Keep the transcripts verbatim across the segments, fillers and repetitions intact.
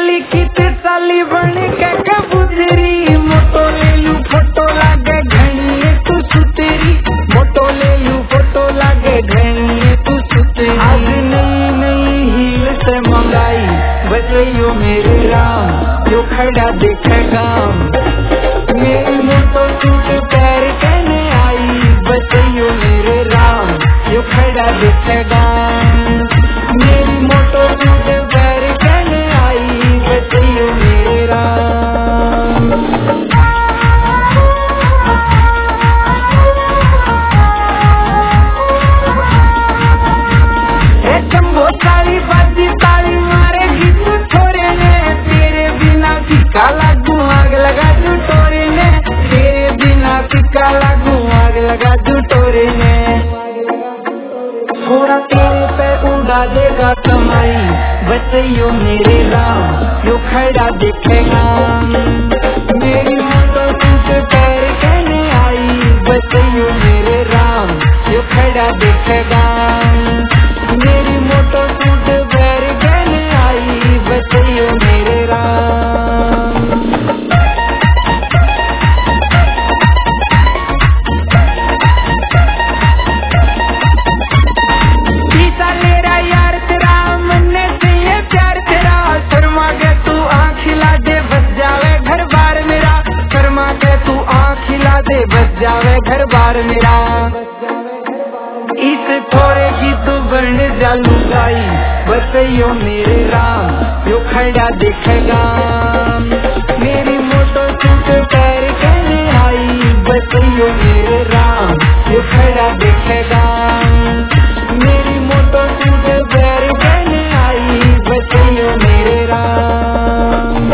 साली की ते साली बन के कबूतरी मोटो ले लू फोटो लागे घनी तू सुतेरी मोटो ले लू फोटो लागे घनी तू सुतेरी आज नई नई हील से मंगाई बजइयो मेरे राम जो खड़ा देखेगा मेरी मोटो सूट पैर कहने आई बजइयो मेरे राम जो खड़ा देखेगा मेरी मोटो सूट पैर कहने आई बजइयो मेरे राम ए जम्बो ताली बाजी ताली मारेगी तू छोरे ने तेरे बिना फीका लागू आग लगा तू टोरे ने तेरे बिना फीका लागू आग लगा तू टोरे ने थोड़ा तेरे पे उड़ा देगा कमाई बचइयो मेरे राम यो खड़ा देखेगा मेरी मोटो सूट पैर कहने आई बचइयो मेरे राम यो खड़ा देखेगा मेरी मोटो सूट पैर कहने आई बचइयो मेरे राम पीसा मेरा यार तेरा मन्ने से ये प्यार तेरा शर्मा के तू आँख खिला दे बस जावे घर बार मेरा शर्मा के तू आँख खिला दे बस जावे घर बार मेरा इस थोड़े की तू बन जा लुगाई बसइयो मेरे राम यो खड़ा देखेगा मेरी मोटो सूट पैर कहने आई बसइयो मेरे राम यो खड़ा देखेगा मेरी मोटो सूट पैर कहने आई बसइयो मेरे राम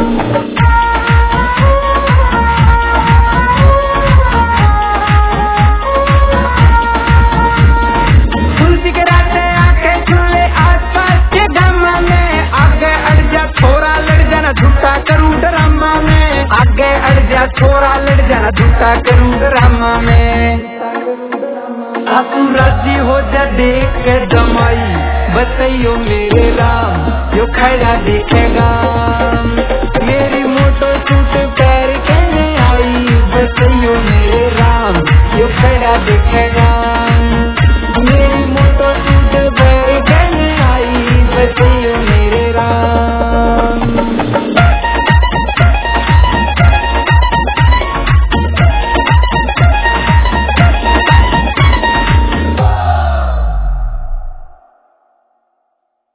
तुलसी के रास्ते आके झूले आसपास के धम्मा में आगे अड़ जा छोरा लड़ जाना झूठा करूं ड्रामा में आगे अड़ जा छोरा लड़ जाना झूठा करूं ड्रामा में तू राजी हो जा देख के दमाई बसइयो मेरे राम जो खड़ा देखेगा मेरी